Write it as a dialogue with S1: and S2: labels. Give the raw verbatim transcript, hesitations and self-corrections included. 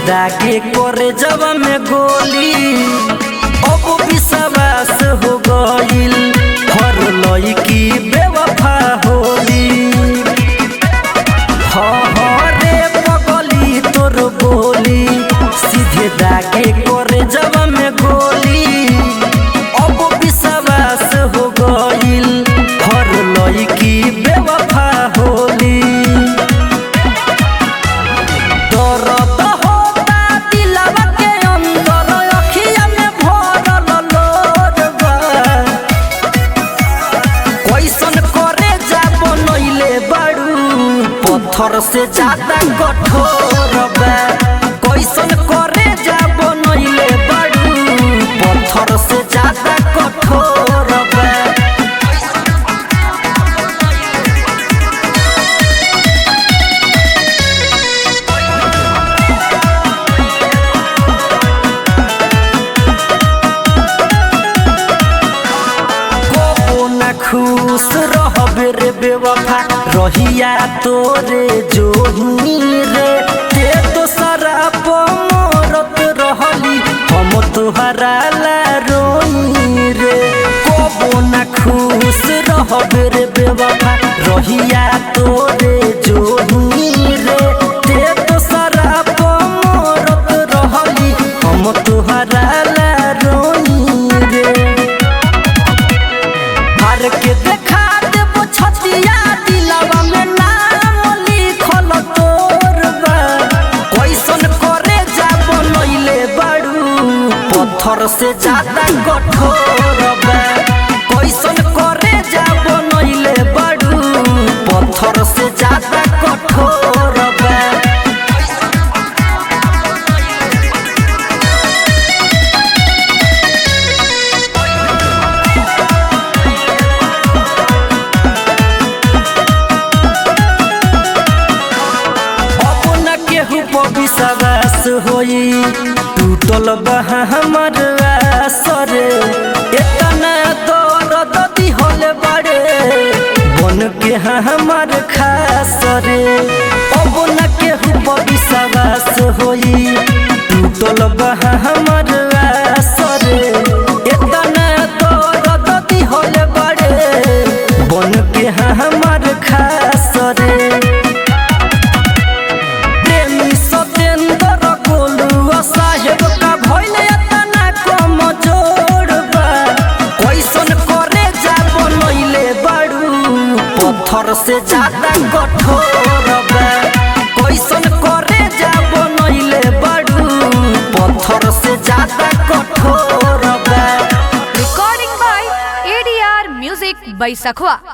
S1: दागे करे जवा में गोली अब विश्वास हो गइल हर लड़की बेवफा होली। हाँ रे पगली तोर बोली सीधे दागे करे जवा में गोली अब विश्वास हो गइल हर लड़की बेवफा होली। पत्थर से ज्यादा कठोर बा कैसन करे जा बनइले बाड़ू पत्थर से ज्यादा कठोर बा। को ना खुश रहबे रे बेवफा रहिया तोरे जोही रे ते तो शराब मरत रहली हम तोहरा ला रोई रे। कबो ना खुश रहबे रे बेवफा रहिया तोरे जोही रे ते तो शराब मरत रहली हम तोहरा ला रोई रे। हर के देखा देबो छतिया पत्थर से ज्यादा कठोर बा कैसन करे जा बनइले बाड़ू पत्थर से ज्यादा कठोर बा। अब न केहू पर विश्वास होई टूटल बहा हमर आसरे इतना दर्द दिहल बड़े बन के हमर खास रे। अब न केहू पर विश्वास होई टूटल बहा हमर आसरे इतना दर्द दिहल बड़े बन के हमर खास रे। पत्थर से ज्यादा कठोर बा कैसन करे जा बनइले बाड़ू पत्थर से ज्यादा कठोर बा।
S2: Recording by A D R music by Sakhwa।